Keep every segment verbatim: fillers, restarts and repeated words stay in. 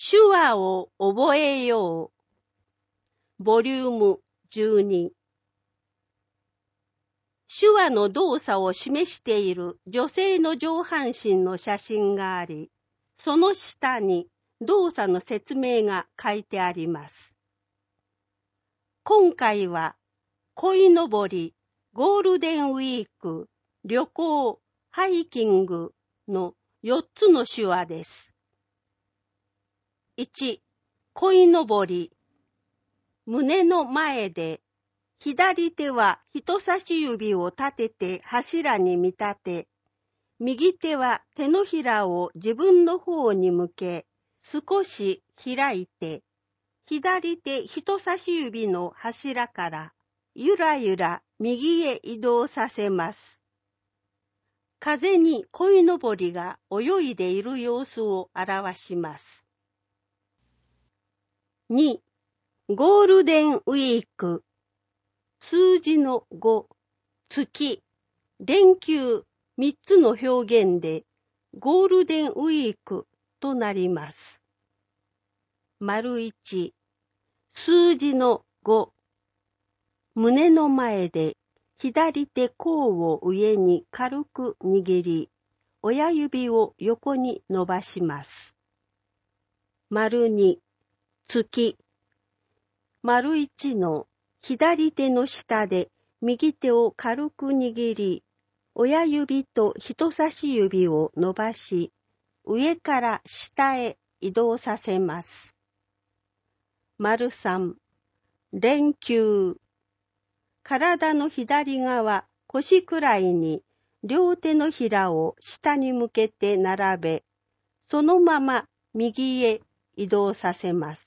手話を覚えよう。ボリュームじゅうに。手話の動作を示している女性の上半身の写真があり、その下に動作の説明が書いてあります。今回は、鯉のぼり、ゴールデンウィーク、旅行、ハイキングのよっつの手話です。いち、鯉のぼり。胸の前で、左手は人差し指を立てて柱に見立て、右手は手のひらを自分の方に向け、少し開いて、左手人差し指の柱からゆらゆら右へ移動させます。風に鯉のぼりが泳いでいる様子を表します。に、ゴールデンウィーク。数字のご、月、連休みっつの表現でゴールデンウィークとなります。丸いち、数字のご、胸の前で左手甲を上に軽く握り、親指を横に伸ばします。丸に、月、丸いちの左手の下で右手を軽く握り、親指と人差し指を伸ばし、上から下へ移動させます。丸さん、連休。体の左側、腰くらいに両手のひらを下に向けて並べ、そのまま右へ移動させます。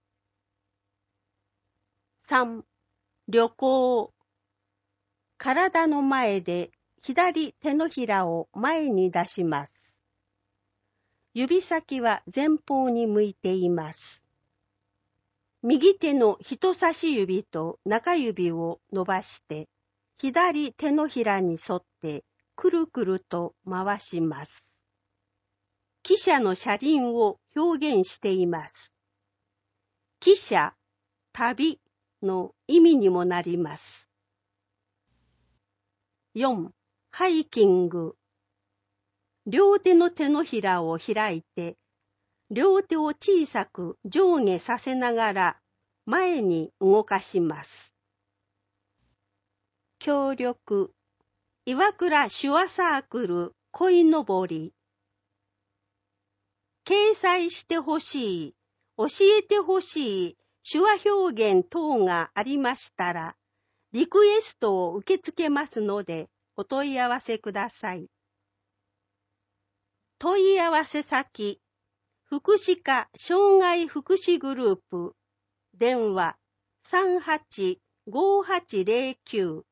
さん、旅行。体の前で左手のひらを前に出します。指先は前方に向いています。右手の人差し指と中指を伸ばして、左手のひらに沿ってくるくると回します。汽車の車輪を表現しています。汽車、旅の意味にもなります。よん、ハイキング。両手の手のひらを開いて、両手を小さく上下させながら前に動かします。協力。岩倉手話サークル鯉のぼり。掲載してほしい、教えてほしい手話表現等がありましたら、リクエストを受け付けますのでお問い合わせください。問い合わせ先、福祉課障害福祉グループ、電話さんはちごはちゼロきゅう